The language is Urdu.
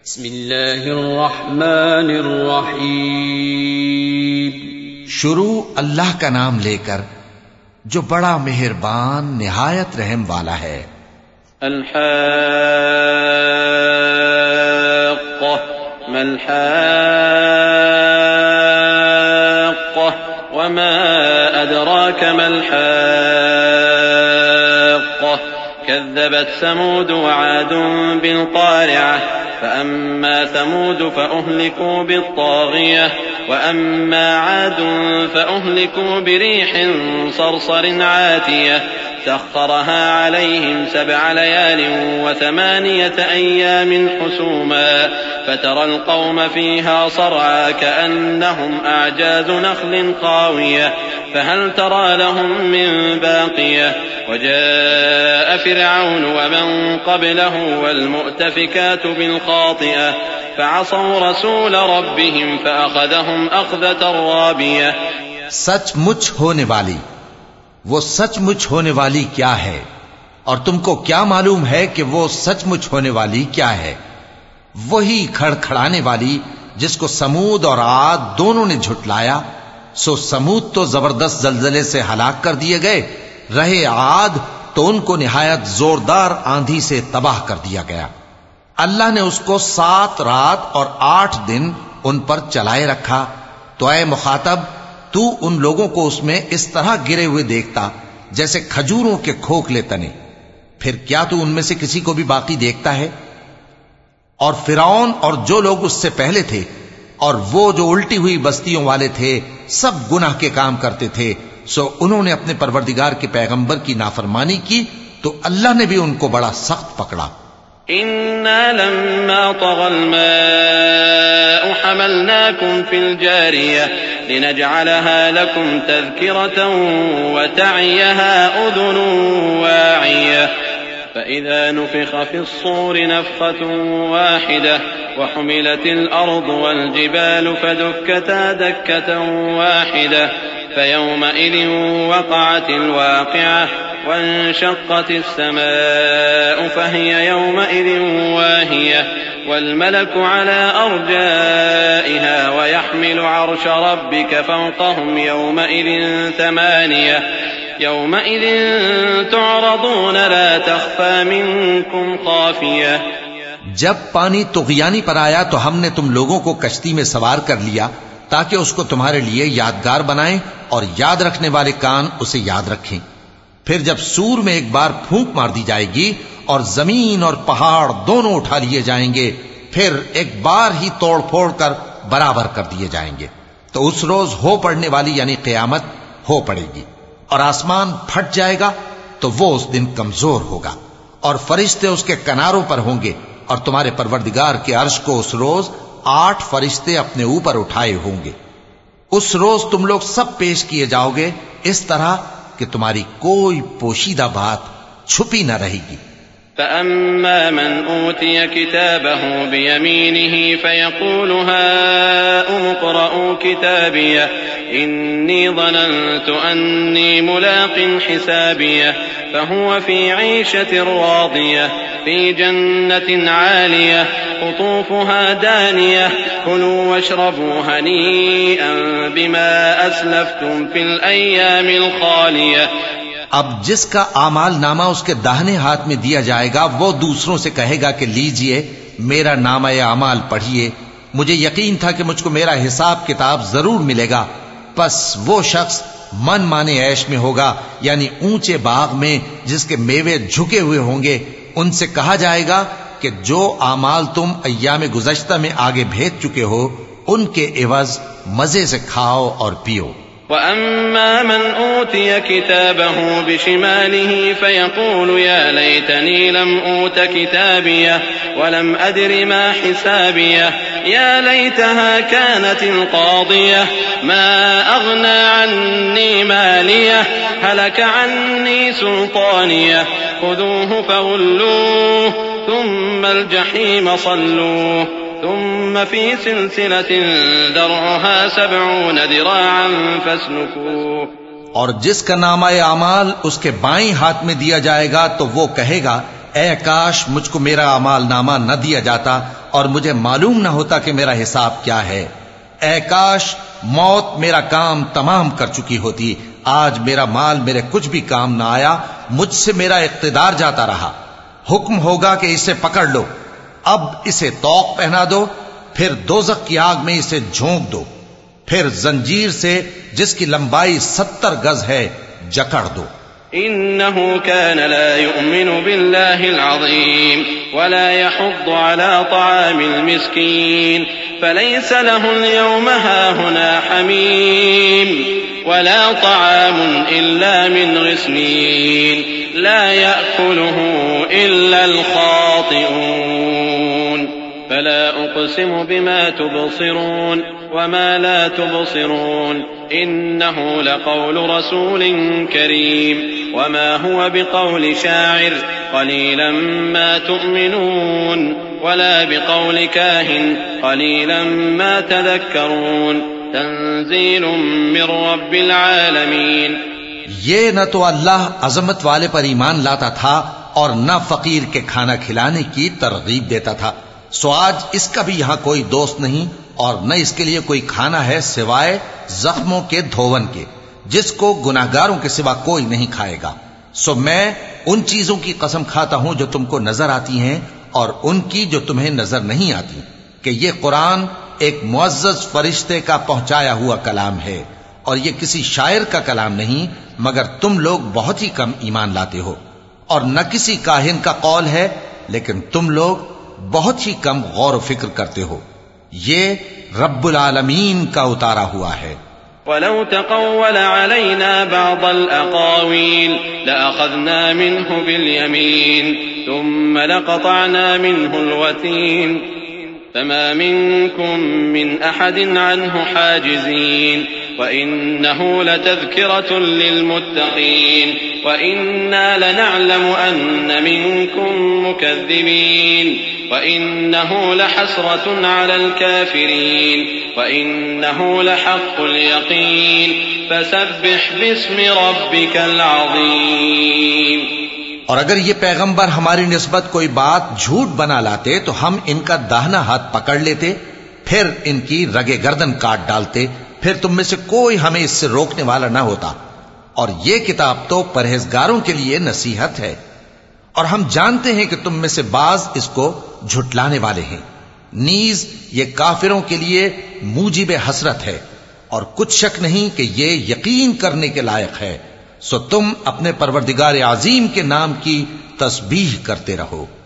بسم اللہ الرحمن الرحیم. شروع اللہ کا نام لے کر جو بڑا مہربان نہایت رحم والا ہے. الحاقہ ما الحاقہ وما ادراک ما الحاقہ كذبت ثمود وعاد بالقارعة فأما ثمود فأهلكوا بالطاغية وأما عاد فأهلكوا بريح صرصر عاتية سخرها عليهم 7 ليال و8 أيام حسوما فترى القوم فيها صرعى كأنهم أعجاز نخل خاوية فهل ترى لهم من باقية وجاء فرعون ومن قبله والمؤتفكات بالخاطئة فعصوا رسول ربهم فأخذهم أخذة رابية. سچ مچ ہونے والی، وہ سچ مچ ہونے والی کیا ہے؟ اور تم کو کیا معلوم ہے کہ وہ سچ مچ ہونے والی کیا ہے؟ وہی کھڑکھڑانے والی جس کو سمود اور عاد دونوں نے جھٹلایا. سو سمود تو زبردست زلزلے سے ہلاک کر دیے گئے، رہے عاد تو ان کو نہایت زوردار آندھی سے تباہ کر دیا گیا. اللہ نے اس کو 7 رات اور 8 دن ان پر چلائے رکھا. تو اے مخاطب، تو ان لوگوں کو اس میں اس طرح گرے ہوئے دیکھتا جیسے کھجوروں کے کھوکھلے تنے. پھر کیا تو ان میں سے کسی کو بھی باقی دیکھتا ہے؟ اور فرعون اور جو لوگ اس سے پہلے تھے اور وہ جو الٹی ہوئی بستیوں والے تھے سب گناہ کے کام کرتے تھے. سو انہوں نے اپنے پروردگار کے پیغمبر کی نافرمانی کی تو اللہ نے بھی ان کو بڑا سخت پکڑا. إنا لما طغى الماء حملناكم في الجارية لنجعلها لكم تذكرة وتعيها أذن واعية فإذا نفخ في الصور نفخة واحدة وحملت الأرض والجبال فدكتا دكة واحدة فيومئذ وقعت الواقعة وانشقت السماء فهي يومئذ واهية والملك على أرجائها ويحمل عرش ربك فوقهم يومئذ 8 يومئذ تعرضون لا تخفى منكم خافية. جب پانی طغیانی پر آیا تو ہم نے تم لوگوں کو کشتی میں سوار کر لیا تاکہ اس کو تمہارے لیے یادگار بنائیں اور یاد رکھنے والے کان اسے یاد رکھیں. پھر جب سور میں ایک بار پھونک مار دی جائے گی اور زمین اور پہاڑ دونوں اٹھا لیے جائیں گے، پھر ایک بار ہی توڑ پھوڑ کر برابر کر دیے جائیں گے. تو اس روز ہو پڑنے والی یعنی قیامت ہو پڑے گی اور آسمان پھٹ جائے گا تو وہ اس دن کمزور ہوگا اور فرشتے اس کے کناروں پر ہوں گے اور تمہارے پروردگار کے عرش کو اس روز 8 فرشتے اپنے اوپر اٹھائے ہوں گے. اس روز تم لوگ سب پیش کیے جاؤ گے اس طرح کہ تمہاری کوئی پوشیدہ بات چھپی نہ رہے گی. فأما من أوتي كتابه بيمينه فيقول هاؤم اقرءوا كتابيه إني ظننت أني ملاق حسابيه فهو في عيشة راضية في جنة عالية قطوفها دانية كلوا واشربوا هنيئا بما أسلفتم في الأيام الخالية. اب جس کا اعمال نامہ اس کے داہنے ہاتھ میں دیا جائے گا وہ دوسروں سے کہے گا کہ لیجئے میرا نامہ اعمال پڑھیے، مجھے یقین تھا کہ مجھ کو میرا حساب کتاب ضرور ملے گا. پس وہ شخص من مانے عیش میں ہوگا یعنی اونچے باغ میں جس کے میوے جھکے ہوئے ہوں گے. ان سے کہا جائے گا کہ جو اعمال تم ایام گزشتہ میں آگے بھیج چکے ہو ان کے عوض مزے سے کھاؤ اور پیو. وأما من أوتي كتابه بشماله فيقول يا ليتني لم أوت كتابيه ولم أدر ما حسابيه يا ليتها كانت القاضية ما أغنى عني ماليه هلك عني سلطانيه خذوه فغلوه ثم الجحيم صلوه ثم في سلسلة ذرعها 70 ذراعا فاسلكوه. اور جس کا نامہ اعمال اس کے بائیں ہاتھ میں دیا جائے گا تو وہ کہے گا اے کاش مجھ کو میرا اعمال نامہ نہ دیا جاتا اور مجھے معلوم نہ ہوتا کہ میرا حساب کیا ہے. اے کاش موت میرا کام تمام کر چکی ہوتی. آج میرا مال میرے کچھ بھی کام نہ آیا، مجھ سے میرا اقتدار جاتا رہا. حکم ہوگا کہ اسے پکڑ لو، اب اسے طوق پہنا دو، پھر دوزخ کی آگ میں اسے جھونک دو، پھر زنجیر سے جس کی لمبائی 70 گز ہے جکڑ دو. إنه كان لا يؤمن بالله العظيم ولا يحض على طعام المسكين فليس له اليوم هاهنا حميم ولا طعام إلا من غسلين لا يأكله إلا الخاطئون. فلا أقسم بما تبصرون وما لا تبصرون إنه لقول رسول كريم وما هو بقول شاعر قليلا ما تؤمنون ولا بقول كاهن قليلا ما تذكرون تنزيل من رب العالمين. یہ نہ تو اللہ عظمت والے پر ایمان لاتا تھا اور نہ فقیر کے کھانا کھلانے کی ترغیب دیتا تھا. سو آج اس کا بھی یہاں کوئی دوست نہیں اور نہ اس کے لیے کوئی کھانا ہے سوائے زخموں کے دھون کے، جس کو گناہگاروں کے سوا کوئی نہیں کھائے گا. سو میں ان چیزوں کی قسم کھاتا ہوں جو تم کو نظر آتی ہیں اور ان کی جو تمہیں نظر نہیں آتی، کہ یہ قرآن ایک معزز فرشتے کا پہنچایا ہوا کلام ہے اور یہ کسی شاعر کا کلام نہیں، مگر تم لوگ بہت ہی کم ایمان لاتے ہو. اور نہ کسی کاہن کا قول ہے، لیکن تم لوگ بہت ہی کم غور و فکر کرتے ہو. یہ رب العالمین کا اتارا ہوا ہے. وَلَوْ تَقَوَّلَ عَلَيْنَا بَعْضَ الْأَقَاوِيلِ لَأَخَذْنَا مِنْهُ بِالْيَمِينِ ثُمَّ لَقَطَعْنَا مِنْهُ الْوَتِينَ فَمَا مِنْكُمْ مِنْ أَحَدٍ عَنْهُ حَاجِزِينَ وَإِنَّهُ لَتَذْكِرَةٌ لِلْمُتَّقِينَ وَإِنَّا لَنَعْلَمُ أَنَّ مِنْكُمْ مُكَذِّبِينَ وَإِنَّهُ لَحَسْرَةٌ عَلَى الْكَافِرِينَ وَإِنَّهُ لَحَقُّ الْيَقِينِ فَسَبِّحْ بِاسْمِ رَبِّكَ الْعَظِيمِ. اور اگر یہ پیغمبر ہماری نسبت کوئی بات جھوٹ بنا لاتے تو ہم ان کا داہنا ہاتھ پکڑ لیتے، پھر ان کی رگے گردن کاٹ ڈالتے، پھر تم میں سے کوئی ہمیں اس سے روکنے والا نہ ہوتا. اور یہ کتاب تو پرہیزگاروں کے لیے نصیحت ہے، اور ہم جانتے ہیں کہ تم میں سے بعض اس کو جھٹلانے والے ہیں. نیز یہ کافروں کے لیے موجب حسرت ہے، اور کچھ شک نہیں کہ یہ یقین کرنے کے لائق ہے. سو تم اپنے پروردگار عظیم کے نام کی تسبیح کرتے رہو.